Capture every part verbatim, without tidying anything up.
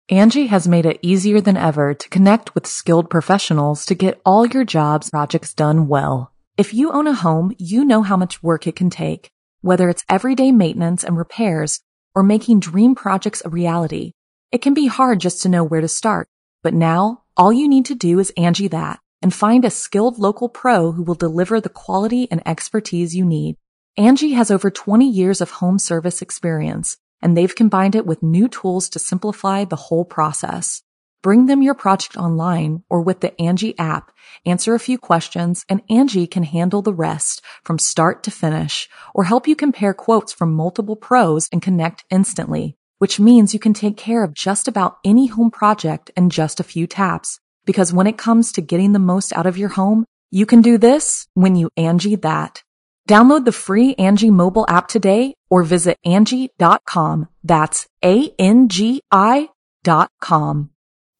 Angie has made it easier than ever to connect with skilled professionals to get all your jobs projects done well. If you own a home, you know how much work it can take, whether it's everyday maintenance and repairs or making dream projects a reality. It can be hard just to know where to start, but now all you need to do is Angie that and find a skilled local pro who will deliver the quality and expertise you need. Angie has over twenty years of home service experience, and they've combined it with new tools to simplify the whole process. Bring them your project online or with the Angie app, answer a few questions, and Angie can handle the rest from start to finish or help you compare quotes from multiple pros and connect instantly, which means you can take care of just about any home project in just a few taps. Because when it comes to getting the most out of your home, you can do this when you Angie that. Download the free Angie mobile app today or visit Angie dot com. That's A N G I dot com.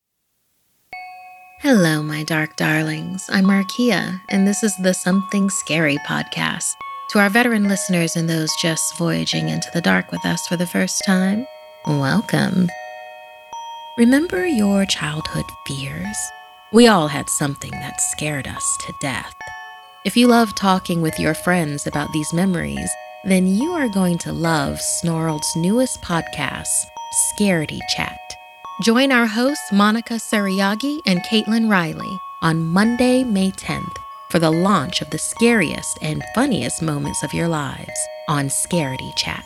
Hello, my dark darlings. I'm Markia, and this is the Something Scary podcast. To our veteran listeners and those just voyaging into the dark with us for the first time, welcome. Remember your childhood fears? We all had something that scared us to death. If you love talking with your friends about these memories, then you are going to love Snarled's newest podcast, Scaredy Chat. Join our hosts Monica Sariagi and Caitlin Riley on Monday, May tenth for the launch of the scariest and funniest moments of your lives on Scaredy Chat.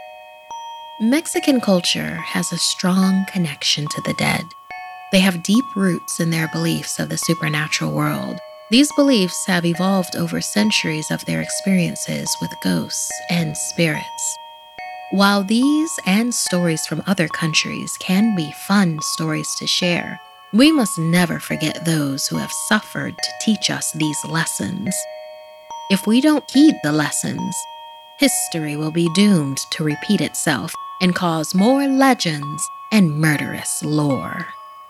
Mexican culture has a strong connection to the dead. They have deep roots in their beliefs of the supernatural world. These beliefs have evolved over centuries of their experiences with ghosts and spirits. While these and stories from other countries can be fun stories to share, we must never forget those who have suffered to teach us these lessons. If we don't heed the lessons, history will be doomed to repeat itself and cause more legends and murderous lore.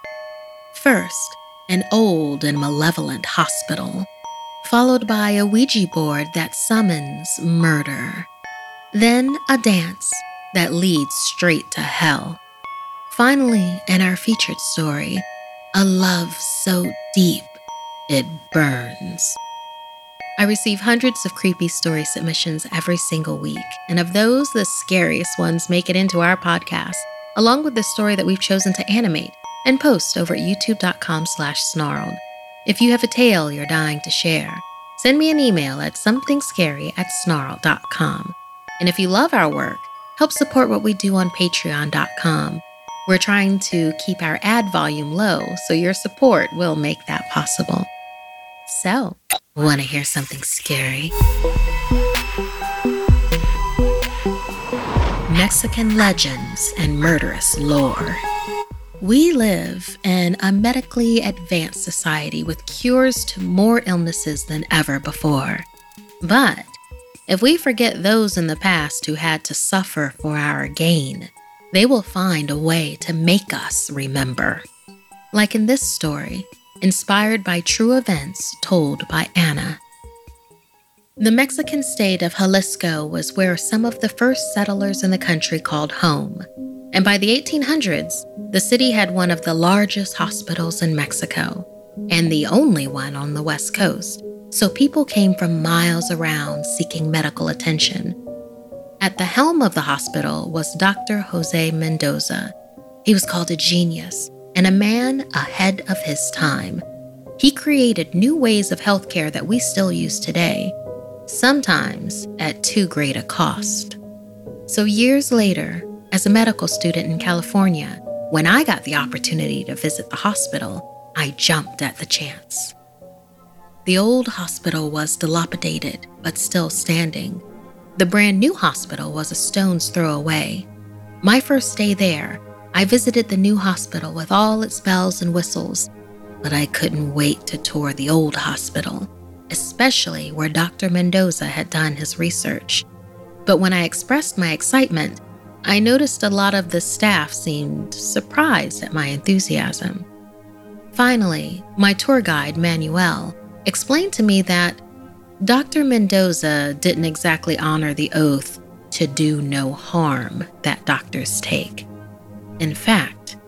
First, an old and malevolent hospital, followed by a Ouija board that summons murder. Then a dance that leads straight to hell. Finally, in our featured story, a love so deep it burns. I receive hundreds of creepy story submissions every single week, and of those, the scariest ones make it into our podcast, along with the story that we've chosen to animate and post over at youtube.com slash snarled. If you have a tale you're dying to share, send me an email at somethingscary at snarl dot com. And if you love our work, help support what we do on patreon dot com. We're trying to keep our ad volume low, so your support will make that possible. So, want to hear something scary? Mexican legends and murderous lore. We live in a medically advanced society with cures to more illnesses than ever before. But if we forget those in the past who had to suffer for our gain, they will find a way to make us remember. Like in this story, inspired by true events told by Anna. The Mexican state of Jalisco was where some of the first settlers in the country called home. And by the eighteen hundreds, the city had one of the largest hospitals in Mexico, and the only one on the West Coast, so people came from miles around seeking medical attention. At the helm of the hospital was Doctor Jose Mendoza. He was called a genius and a man ahead of his time. He created new ways of healthcare that we still use today, sometimes at too great a cost. So years later, as a medical student in California, when I got the opportunity to visit the hospital, I jumped at the chance. The old hospital was dilapidated, but still standing. The brand new hospital was a stone's throw away. My first day there, I visited the new hospital with all its bells and whistles, but I couldn't wait to tour the old hospital, especially where Doctor Mendoza had done his research. But when I expressed my excitement, I noticed a lot of the staff seemed surprised at my enthusiasm. Finally, my tour guide, Manuel, explained to me that Doctor Mendoza didn't exactly honor the oath to do no harm that doctors take. In fact,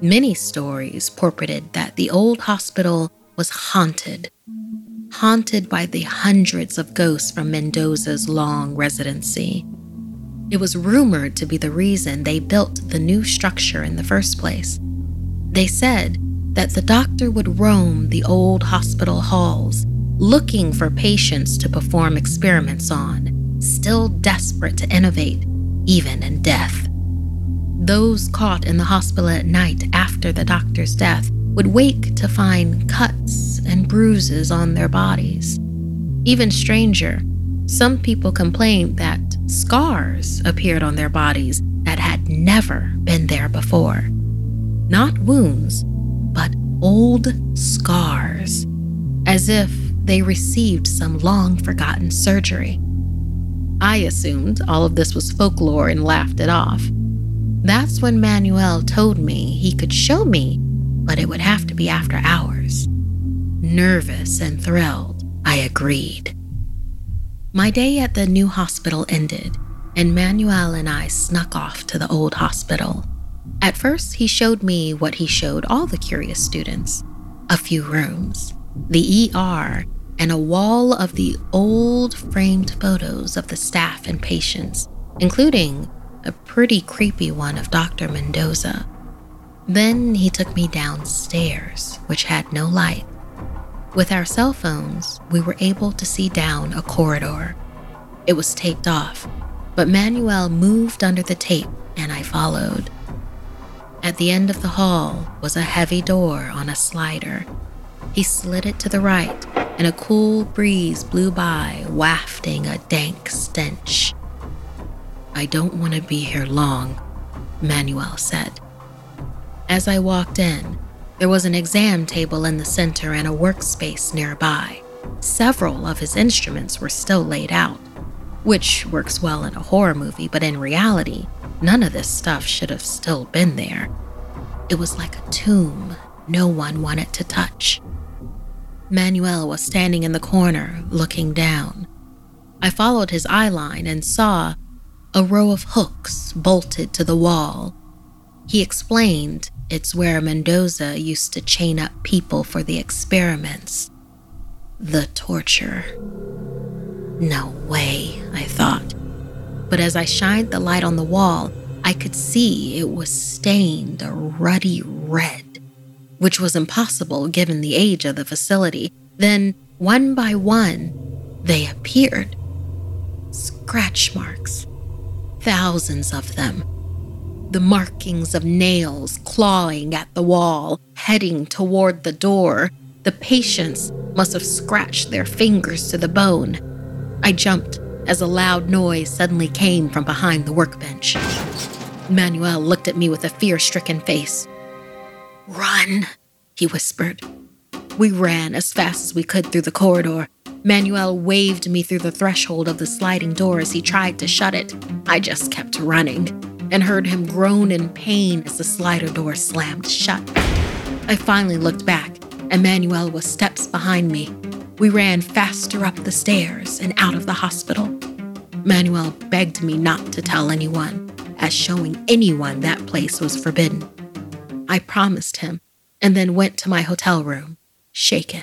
Many stories purported that the old hospital was haunted, haunted by the hundreds of ghosts from Mendoza's long residency. It was rumored to be the reason they built the new structure in the first place. They said that the doctor would roam the old hospital halls, looking for patients to perform experiments on, still desperate to innovate, even in death. Those caught in the hospital at night after the doctor's death would wake to find cuts and bruises on their bodies. Even stranger, some people complained that scars appeared on their bodies that had never been there before. Not wounds, but old scars, as if they received some long-forgotten surgery. I assumed all of this was folklore and laughed it off. That's when Manuel told me he could show me, but it would have to be after hours. Nervous and thrilled, I agreed. My day at the new hospital ended, and Manuel and I snuck off to the old hospital. At first, he showed me what he showed all the curious students: a few rooms, the E R, and a wall of the old framed photos of the staff and patients, including a pretty creepy one of Doctor Mendoza. Then he took me downstairs, which had no light. With our cell phones, we were able to see down a corridor. It was taped off, but Manuel moved under the tape and I followed. At the end of the hall was a heavy door on a slider. He slid it to the right, and a cool breeze blew by, wafting a dank stench. "I don't want to be here long," Manuel said. As I walked in, there was an exam table in the center and a workspace nearby. Several of his instruments were still laid out, which works well in a horror movie, but in reality, none of this stuff should have still been there. It was like a tomb no one wanted to touch. Manuel was standing in the corner, looking down. I followed his eye line and saw a row of hooks bolted to the wall. He explained it's where Mendoza used to chain up people for the experiments. The torture. No way, I thought. But as I shined the light on the wall, I could see it was stained a ruddy red, which was impossible given the age of the facility. Then, one by one, they appeared. Scratch marks. Thousands of them. The markings of nails clawing at the wall, heading toward the door. The patients must have scratched their fingers to the bone. I jumped as a loud noise suddenly came from behind the workbench. Manuel looked at me with a fear-stricken face. "Run," he whispered. We ran as fast as we could through the corridor. Manuel waved me through the threshold of the sliding door as he tried to shut it. I just kept running and heard him groan in pain as the slider door slammed shut. I finally looked back, and Manuel was steps behind me. We ran faster up the stairs and out of the hospital. Manuel begged me not to tell anyone, as showing anyone that place was forbidden. I promised him, and then went to my hotel room, shaken.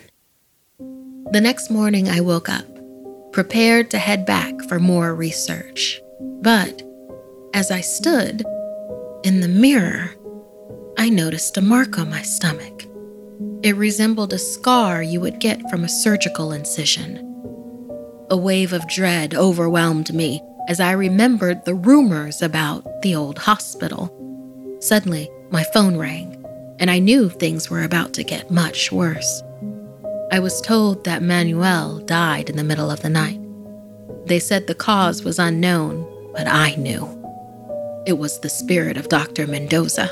The next morning I woke up, prepared to head back for more research. But as I stood in the mirror, I noticed a mark on my stomach. It resembled a scar you would get from a surgical incision. A wave of dread overwhelmed me as I remembered the rumors about the old hospital. Suddenly, my phone rang, and I knew things were about to get much worse. I was told that Manuel died in the middle of the night. They said the cause was unknown, but I knew. It was the spirit of Doctor Mendoza.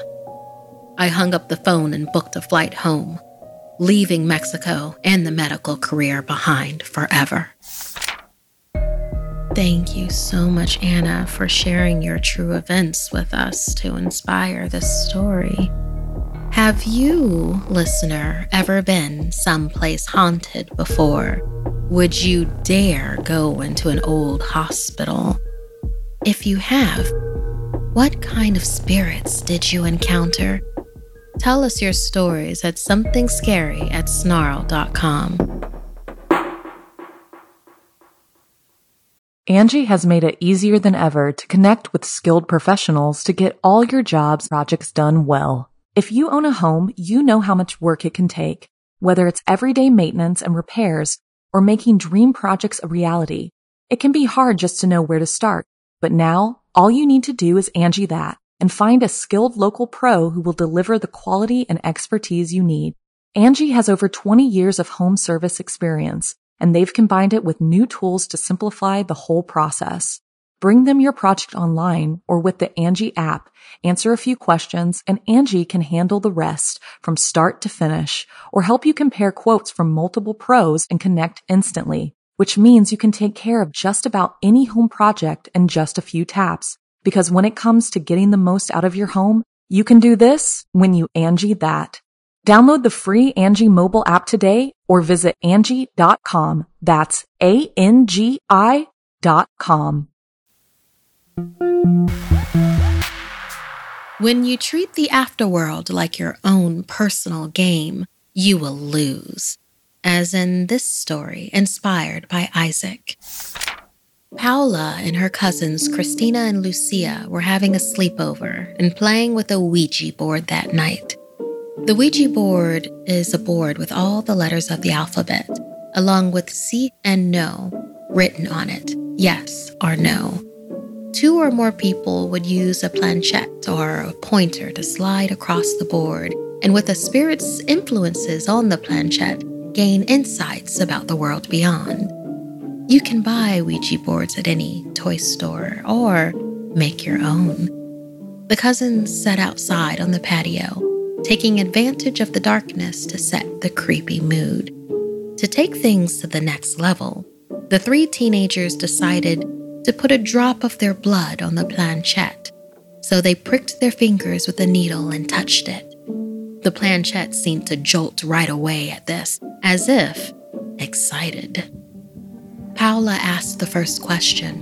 I hung up the phone and booked a flight home, leaving Mexico and the medical career behind forever. Thank you so much, Anna, for sharing your true events with us to inspire this story. Have you, listener, ever been someplace haunted before? Would you dare go into an old hospital? If you have, what kind of spirits did you encounter? Tell us your stories at something scary at snarl dot com. Angie has made it easier than ever to connect with skilled professionals to get all your jobs projects done well. If you own a home, you know how much work it can take, whether it's everyday maintenance and repairs or making dream projects a reality. It can be hard just to know where to start, but now all you need to do is Angie that and find a skilled local pro who will deliver the quality and expertise you need. Angie has over twenty years of home service experience, and they've combined it with new tools to simplify the whole process. Bring them your project online or with the Angie app, answer a few questions, and Angie can handle the rest from start to finish, or help you compare quotes from multiple pros and connect instantly, which means you can take care of just about any home project in just a few taps. Because when it comes to getting the most out of your home, you can do this when you Angie that. Download the free Angie mobile app today or visit Angie dot com. That's A N G I dot com. When you treat the afterworld like your own personal game, you will lose. As in this story, inspired by Isaac. Paula and her cousins Christina and Lucia were having a sleepover and playing with a Ouija board that night. The Ouija board is a board with all the letters of the alphabet, along with sí and no written on it, yes or no. Two or more people would use a planchette or a pointer to slide across the board, and with a spirit's influences on the planchette, gain insights about the world beyond. You can buy Ouija boards at any toy store or make your own. The cousins sat outside on the patio, taking advantage of the darkness to set the creepy mood. To take things to the next level, the three teenagers decided to put a drop of their blood on the planchette, so they pricked their fingers with a needle and touched it. The planchette seemed to jolt right away at this, as if excited. Paula asked the first question,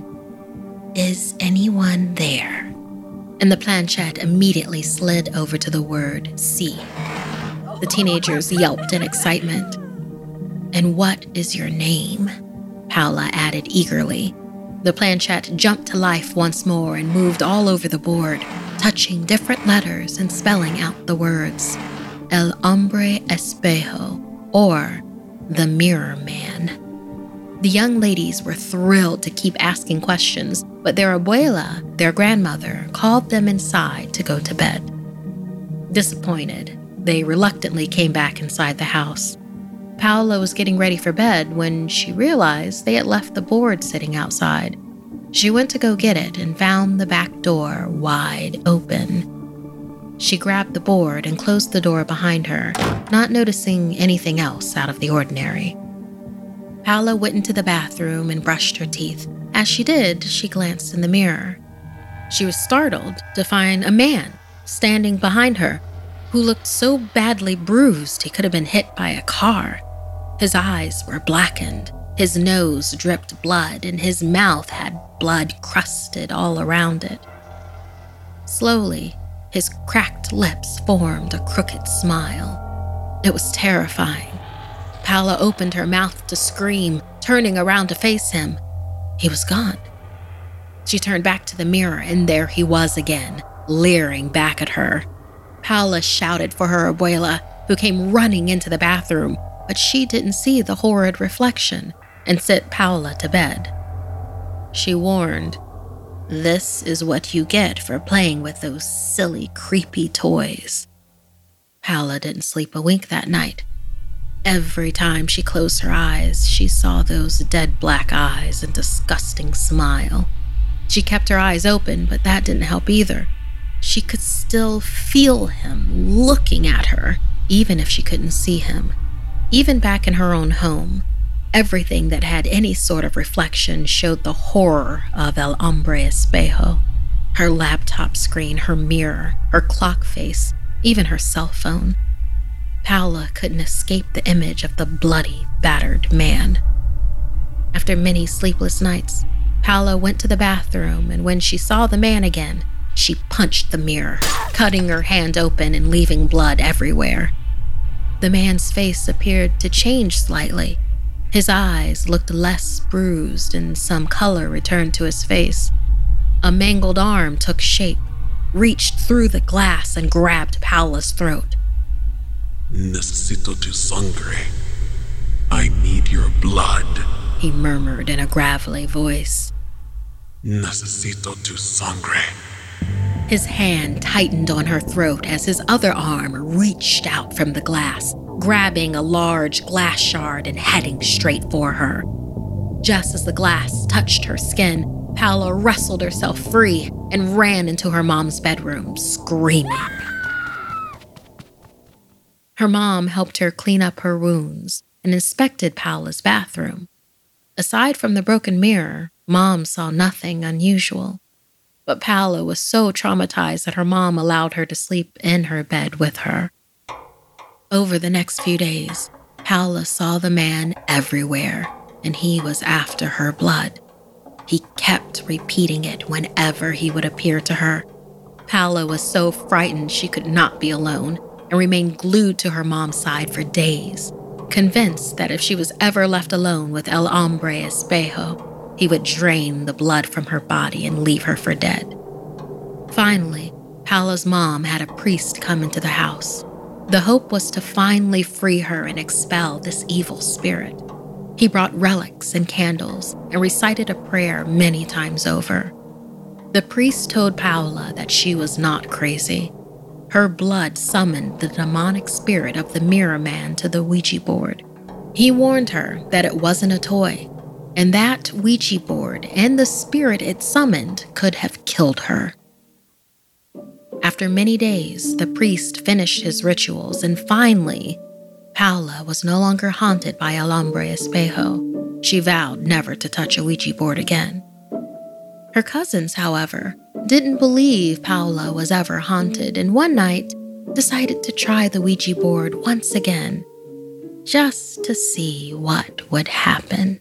"Is anyone there?" And the planchette immediately slid over to the word sí. The teenagers yelped in excitement. "And what is your name?" Paula added eagerly. The planchette jumped to life once more and moved all over the board, touching different letters and spelling out the words, El Hombre Espejo, or the Mirror Man. The young ladies were thrilled to keep asking questions, but their abuela, their grandmother, called them inside to go to bed. Disappointed, they reluctantly came back inside the house. Paula was getting ready for bed when she realized they had left the board sitting outside. She went to go get it and found the back door wide open. She grabbed the board and closed the door behind her, not noticing anything else out of the ordinary. Paula went into the bathroom and brushed her teeth. As she did, she glanced in the mirror. She was startled to find a man standing behind her who looked so badly bruised he could have been hit by a car. His eyes were blackened, his nose dripped blood, and his mouth had blood crusted all around it. Slowly, his cracked lips formed a crooked smile. It was terrifying. Paula opened her mouth to scream, turning around to face him. He was gone. She turned back to the mirror, and there he was again, leering back at her. Paula shouted for her abuela, who came running into the bathroom, but she didn't see the horrid reflection and sent Paula to bed. She warned, "This is what you get for playing with those silly, creepy toys." Paula didn't sleep a wink that night. Every time she closed her eyes, she saw those dead black eyes and disgusting smile. She kept her eyes open, but that didn't help either. She could still feel him looking at her, even if she couldn't see him. Even back in her own home, everything that had any sort of reflection showed the horror of El Hombre Espejo. Her laptop screen, her mirror, her clock face, even her cell phone. Paula couldn't escape the image of the bloody, battered man. After many sleepless nights, Paula went to the bathroom, and when she saw the man again, she punched the mirror, cutting her hand open and leaving blood everywhere. The man's face appeared to change slightly. His eyes looked less bruised and some color returned to his face. A mangled arm took shape, reached through the glass and grabbed Paola's throat. Necesito tu sangre. I need your blood, he murmured in a gravelly voice. Necesito tu sangre. His hand tightened on her throat as his other arm reached out from the glass, grabbing a large glass shard and heading straight for her. Just as the glass touched her skin, Paola wrestled herself free and ran into her mom's bedroom, screaming. Her mom helped her clean up her wounds and inspected Paola's bathroom. Aside from the broken mirror, Mom saw nothing unusual. But Paola was so traumatized that her mom allowed her to sleep in her bed with her. Over the next few days, Paola saw the man everywhere, and he was after her blood. He kept repeating it whenever he would appear to her. Paola was so frightened she could not be alone and remained glued to her mom's side for days, convinced that if she was ever left alone with El Hombre Espejo, he would drain the blood from her body and leave her for dead. Finally, Paola's mom had a priest come into the house. The hope was to finally free her and expel this evil spirit. He brought relics and candles and recited a prayer many times over. The priest told Paola that she was not crazy. Her blood summoned the demonic spirit of the Mirror Man to the Ouija board. He warned her that it wasn't a toy, and that Ouija board and the spirit it summoned could have killed her. After many days, the priest finished his rituals, and finally, Paola was no longer haunted by El Hombre Espejo. She vowed never to touch a Ouija board again. Her cousins, however, didn't believe Paola was ever haunted, and one night decided to try the Ouija board once again, just to see what would happen.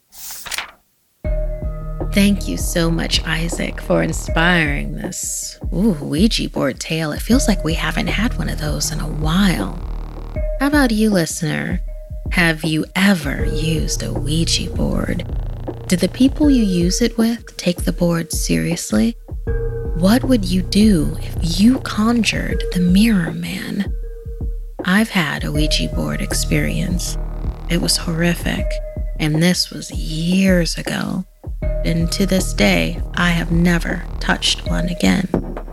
Thank you so much, Isaac, for inspiring this ooh, Ouija board tale. It feels like we haven't had one of those in a while. How about you, listener? Have you ever used a Ouija board? Did the people you use it with take the board seriously? What would you do if you conjured the Mirror Man? I've had a Ouija board experience. It was horrific, and this was years ago. And to this day, I have never touched one again.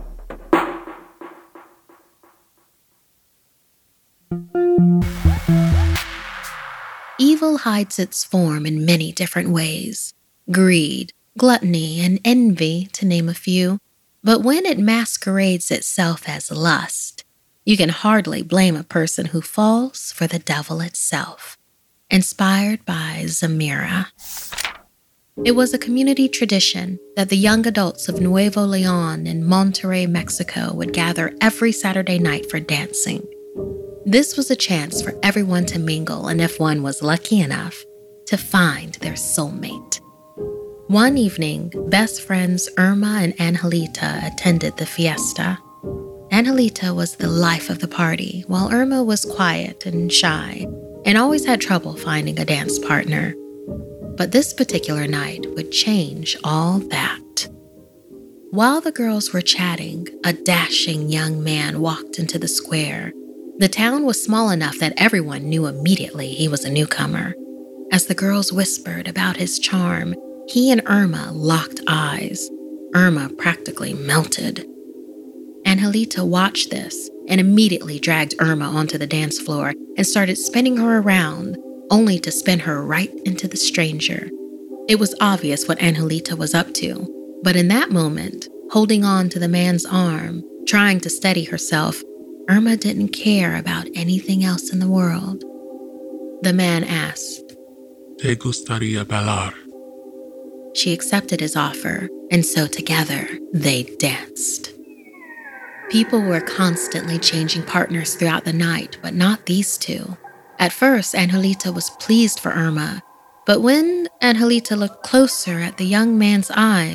Evil hides its form in many different ways. Greed, gluttony, and envy, to name a few. But when it masquerades itself as lust, you can hardly blame a person who falls for the devil itself. Inspired by Zamira. It was a community tradition that the young adults of Nuevo Leon in Monterrey, Mexico would gather every Saturday night for dancing. This was a chance for everyone to mingle and, if one was lucky enough, to find their soulmate. One evening, best friends Irma and Angelita attended the fiesta. Angelita was the life of the party, while Irma was quiet and shy and always had trouble finding a dance partner. But this particular night would change all that. While the girls were chatting, a dashing young man walked into the square. The town was small enough that everyone knew immediately he was a newcomer. As the girls whispered about his charm, he and Irma locked eyes. Irma practically melted. Angelita watched this and immediately dragged Irma onto the dance floor and started spinning her around, only to spin her right into the stranger. It was obvious what Angelita was up to, but in that moment, holding on to the man's arm, trying to steady herself, Irma didn't care about anything else in the world. The man asked, ¿Te gustaría bailar? She accepted his offer, and so together they danced. People were constantly changing partners throughout the night, but not these two. At first, Angelita was pleased for Irma, but when Angelita looked closer at the young man's eyes,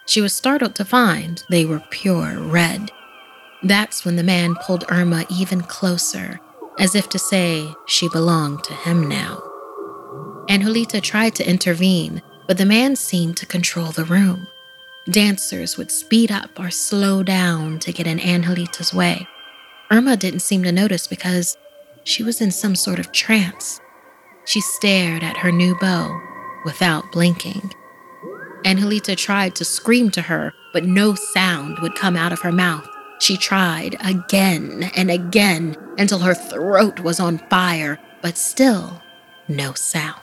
She was startled to find they were pure red. That's when the man pulled Irma even closer, as if to say she belonged to him now. Angelita tried to intervene, but the man seemed to control the room. Dancers would speed up or slow down to get in Angelita's way. Irma didn't seem to notice because she was in some sort of trance. She stared at her new beau without blinking. Angelita tried to scream to her, but no sound would come out of her mouth. She tried again and again until her throat was on fire, but still no sound.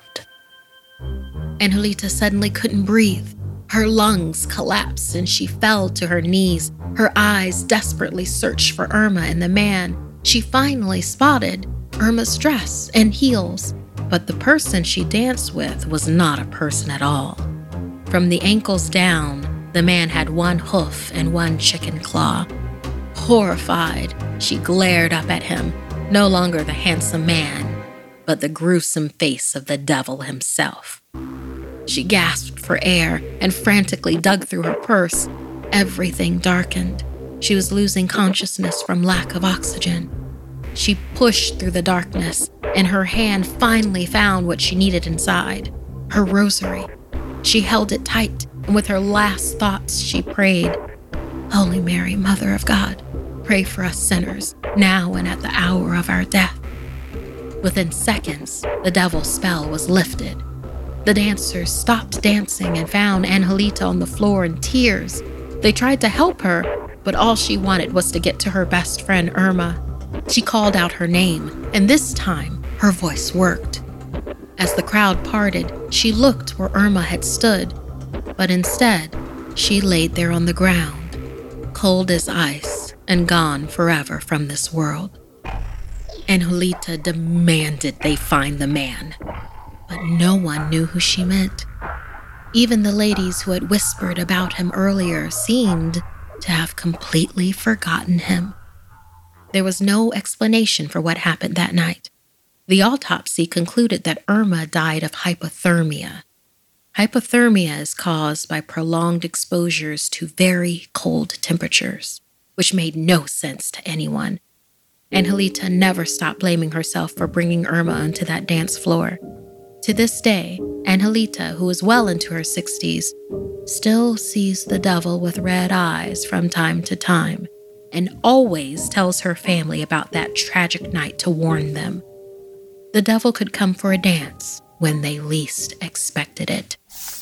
Angelita suddenly couldn't breathe. Her lungs collapsed and she fell to her knees. Her eyes desperately searched for Irma and the man. She finally spotted Irma's dress and heels, but the person she danced with was not a person at all. From the ankles down, the man had one hoof and one chicken claw. Horrified, she glared up at him, no longer the handsome man, but the gruesome face of the devil himself. She gasped for air and frantically dug through her purse. Everything darkened. She was losing consciousness from lack of oxygen. She pushed through the darkness, and her hand finally found what she needed inside, her rosary. She held it tight, and with her last thoughts, she prayed, "Holy Mary, Mother of God, pray for us sinners, now and at the hour of our death." Within seconds, the devil's spell was lifted. The dancers stopped dancing and found Angelita on the floor in tears. They tried to help her, but all she wanted was to get to her best friend, Irma. She called out her name, and this time, her voice worked. As the crowd parted, she looked where Irma had stood, but instead, she laid there on the ground, cold as ice and gone forever from this world. Angelita demanded they find the man, but no one knew who she meant. Even the ladies who had whispered about him earlier seemed to have completely forgotten him. There was no explanation for what happened that night. The autopsy concluded that Irma died of hypothermia. Hypothermia is caused by prolonged exposures to very cold temperatures, which made no sense to anyone. Angelita never stopped blaming herself for bringing Irma onto that dance floor. To this day, Angelita, who is well into her sixties, still sees the devil with red eyes from time to time and always tells her family about that tragic night to warn them. The devil could come for a dance when they least expected it.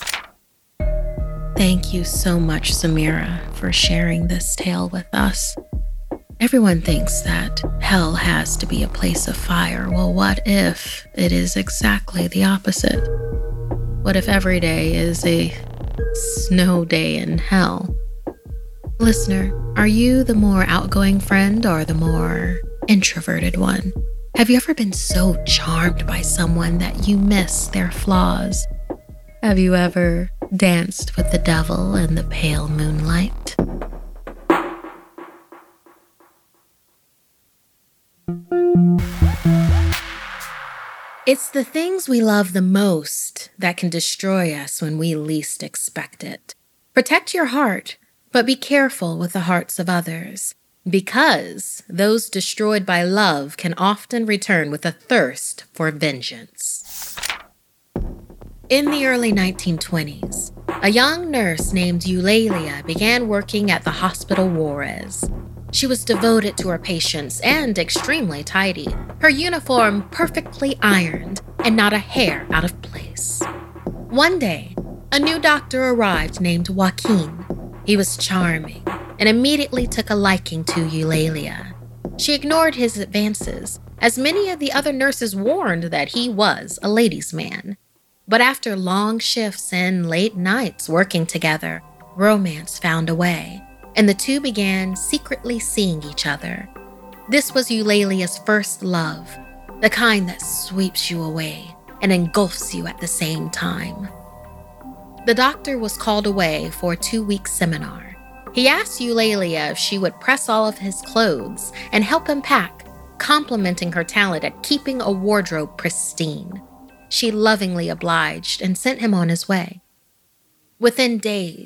Thank you so much, Samira, for sharing this tale with us. Everyone thinks that hell has to be a place of fire. Well, what if it is exactly the opposite? What if every day is a snow day in hell? Listener, are you the more outgoing friend or the more introverted one? Have you ever been so charmed by someone that you miss their flaws? Have you ever danced with the devil in the pale moonlight? It's the things we love the most that can destroy us when we least expect it. Protect your heart, but be careful with the hearts of others, because those destroyed by love can often return with a thirst for vengeance. In the early nineteen twenties, a young nurse named Eulalia began working at the Hospital Juarez. She was devoted to her patients and extremely tidy, her uniform perfectly ironed and not a hair out of place. One day, a new doctor arrived named Joaquin. He was charming and immediately took a liking to Eulalia. She ignored his advances, as many of the other nurses warned that he was a ladies' man. But after long shifts and late nights working together, romance found a way, and the two began secretly seeing each other. This was Eulalia's first love, the kind that sweeps you away and engulfs you at the same time. The doctor was called away for a two-week seminar. He asked Eulalia if she would press all of his clothes and help him pack, complimenting her talent at keeping a wardrobe pristine. She lovingly obliged and sent him on his way. Within days,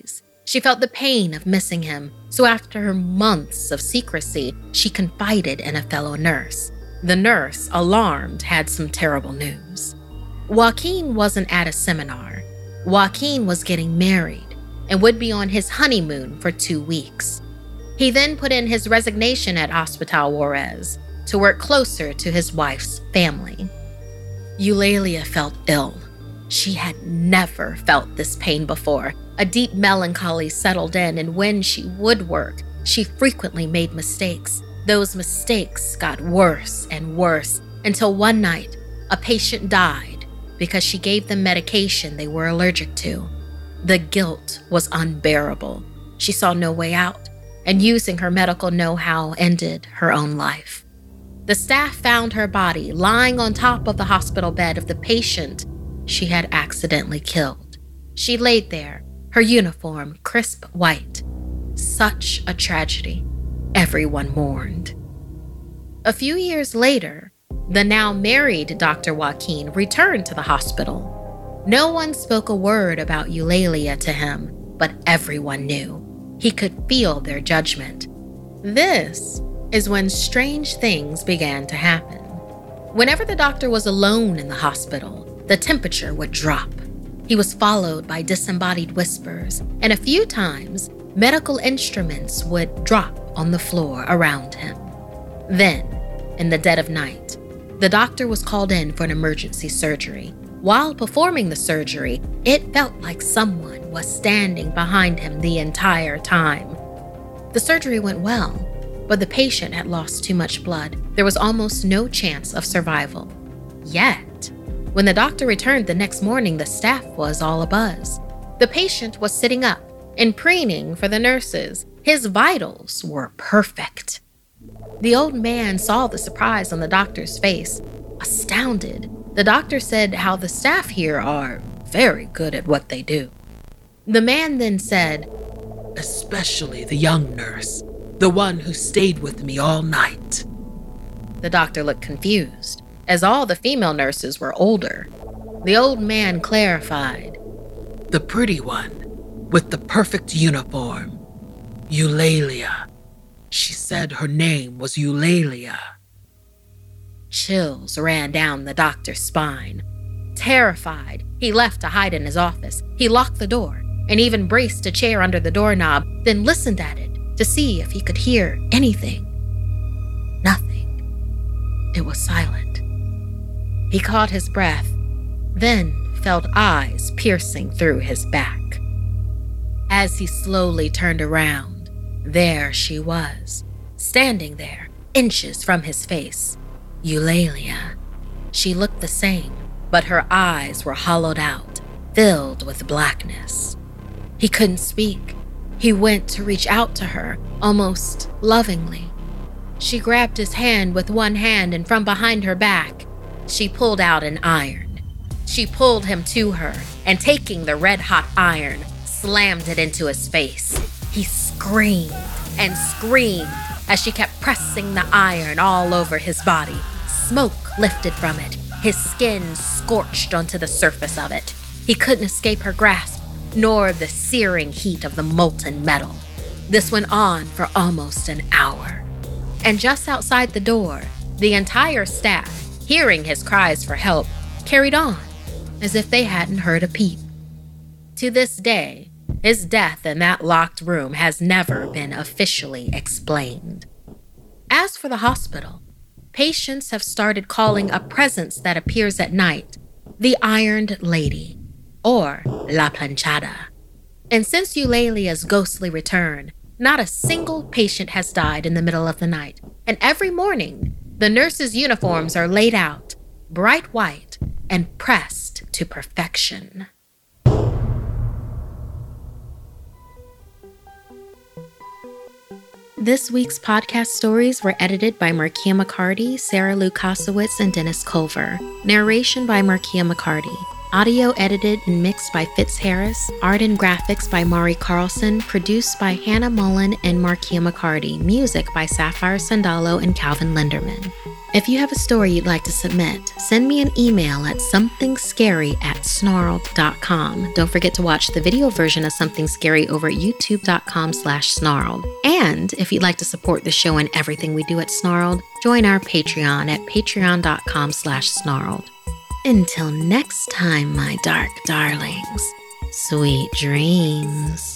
She felt the pain of missing him, so after months of secrecy, she confided in a fellow nurse. The nurse, alarmed, had some terrible news. Joaquin wasn't at a seminar. Joaquin was getting married and would be on his honeymoon for two weeks. He then put in his resignation at Hospital Juarez to work closer to his wife's family. Eulalia felt ill. She had never felt this pain before. A deep melancholy settled in, and when she would work, she frequently made mistakes. Those mistakes got worse and worse until one night, a patient died because she gave them medication they were allergic to. The guilt was unbearable. She saw no way out, and using her medical know-how, ended her own life. The staff found her body lying on top of the hospital bed of the patient she had accidentally killed. She laid there, her uniform crisp white. Such a tragedy. Everyone mourned. A few years later, the now married Doctor Joaquin returned to the hospital. No one spoke a word about Eulalia to him, but everyone knew. He could feel their judgment. This is when strange things began to happen. Whenever the doctor was alone in the hospital, the temperature would drop. He was followed by disembodied whispers, and a few times, medical instruments would drop on the floor around him. Then, in the dead of night, the doctor was called in for an emergency surgery. While performing the surgery, it felt like someone was standing behind him the entire time. The surgery went well, but the patient had lost too much blood. There was almost no chance of survival. Yet, when the doctor returned the next morning, the staff was all abuzz. The patient was sitting up and preening for the nurses. His vitals were perfect. The old man saw the surprise on the doctor's face. Astounded, the doctor said how the staff here are very good at what they do. The man then said, "Especially the young nurse, the one who stayed with me all night." The doctor looked confused, as all the female nurses were older. The old man clarified, "The pretty one, with the perfect uniform, Eulalia. She said her name was Eulalia." Chills ran down the doctor's spine. Terrified, he left to hide in his office. He locked the door and even braced a chair under the doorknob, then listened at it to see if he could hear anything. Nothing. It was silent. He caught his breath, then felt eyes piercing through his back. As he slowly turned around, there she was, standing there, inches from his face. Eulalia. She looked the same, but her eyes were hollowed out, filled with blackness. He couldn't speak. He went to reach out to her, almost lovingly. She grabbed his hand with one hand, and from behind her back, she pulled out an iron. She pulled him to her, and taking the red-hot iron, slammed it into his face. He screamed and screamed as she kept pressing the iron all over his body. Smoke lifted from it, his skin scorched onto the surface of it. He couldn't escape her grasp, nor the searing heat of the molten metal. This went on for almost an hour. And just outside the door, the entire staff, hearing his cries for help, carried on as if they hadn't heard a peep. To this day, his death in that locked room has never been officially explained. As for the hospital, patients have started calling a presence that appears at night the Ironed Lady, or La Planchada. And since Eulalia's ghostly return, not a single patient has died in the middle of the night, and every morning, the nurses' uniforms are laid out, bright white and pressed to perfection. This week's podcast stories were edited by Markia McCarty, Sarah Lou Kosowitz, and Dennis Culver. Narration by Markia McCarty. Audio edited and mixed by Fitz Harris. Art and graphics by Mari Carlson. Produced by Hannah Mullen and Markia McCarty. Music by Sapphire Sandalo and Calvin Linderman. If you have a story you'd like to submit, send me an email at somethingscary at snarled dot com. Don't forget to watch the video version of Something Scary over at youtube.com slash snarled. And if you'd like to support the show and everything we do at Snarled, join our Patreon at patreon.com slash snarled. Until next time, my dark darlings, sweet dreams.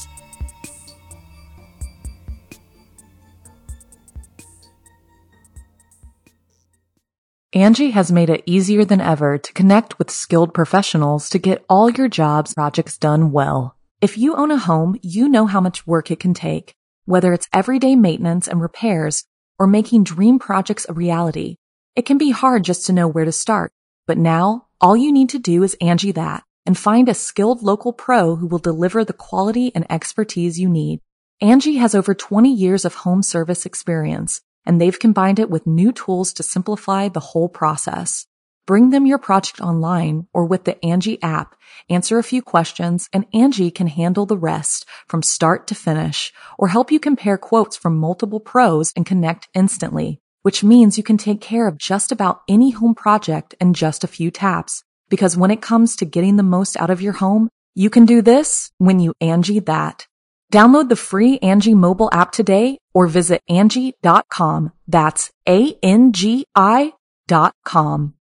Angie has made it easier than ever to connect with skilled professionals to get all your jobs projects done well. If you own a home, you know how much work it can take, whether it's everyday maintenance and repairs or making dream projects a reality. It can be hard just to know where to start, but now all you need to do is Angie that and find a skilled local pro who will deliver the quality and expertise you need. Angie has over twenty years of home service experience, and they've combined it with new tools to simplify the whole process. Bring them your project online or with the Angie app, answer a few questions, and Angie can handle the rest from start to finish, or help you compare quotes from multiple pros and connect instantly, which means you can take care of just about any home project in just a few taps. Because when it comes to getting the most out of your home, you can do this when you Angie that. Download the free Angie mobile app today or visit Angie dot com. That's A N G I dot com.